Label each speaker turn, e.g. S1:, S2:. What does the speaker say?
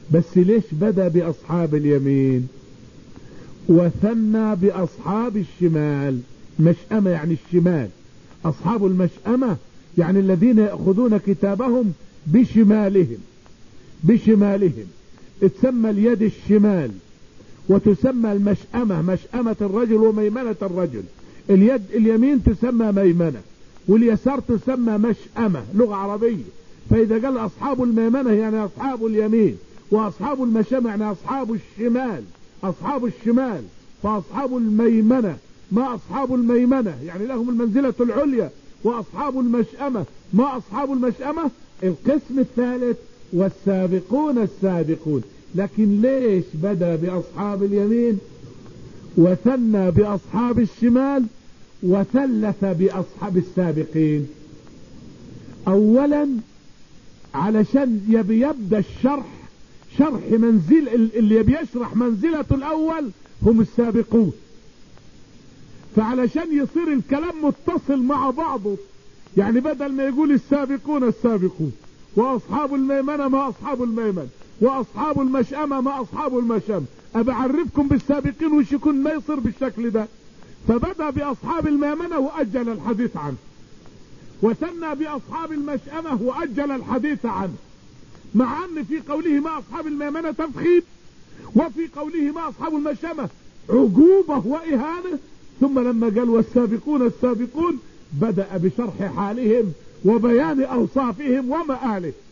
S1: بس ليش بدأ بأصحاب اليمين وثنى بأصحاب الشمال؟ مشأمة يعني الشمال، أصحاب المشأمة يعني الذين يأخذون كتابهم بشمالهم. بشمالهم تسمى اليد الشمال، وتسمى المشأمة مشأمة الرجل وميمنة الرجل. اليد اليمين تسمى ميمنة، واليسار تسمى مشأمة لغة عربية. فإذا قال أصحاب الميمنة يعني أصحاب اليمين، وأصحاب المشأمة يعني أصحاب الشمال. أصحاب الشمال، فأصحاب الميمنة ما أصحاب الميمنة يعني لهم المنزلة العليا، وأصحاب المشأمة ما أصحاب المشأمة. القسم الثالث والسابقون السابقون. لكن ليش بدأ بأصحاب اليمين وثنى بأصحاب الشمال وثلث بأصحاب السابقين؟ أولا علشان يبدأ الشرح، شرح منزل اللي بيشرح منزلة الأول هم السابقون. فعلشان يصير الكلام متصل مع بعضه، يعني بدل ما يقول السابقون السابقون، وأصحاب الميمنة ما أصحاب الميمنة، وأصحاب المشأمة ما أصحاب المشأمة، أبعرفكم بالسابقين وش يكون ما يصير بالشكل ده. فبدأ بأصحاب الميمنة وأجل الحديث عنه، وثنى بأصحاب المشأمة وأجل الحديث عنه، مع أن في قوله ما أصحاب الميمنة تفخيم، وفي قوله ما أصحاب المشأمة عقوبة وإهانة. ثم لما قال والسابقون السابقون بدأ بشرح حالهم وبيان أوصافهم ومآله.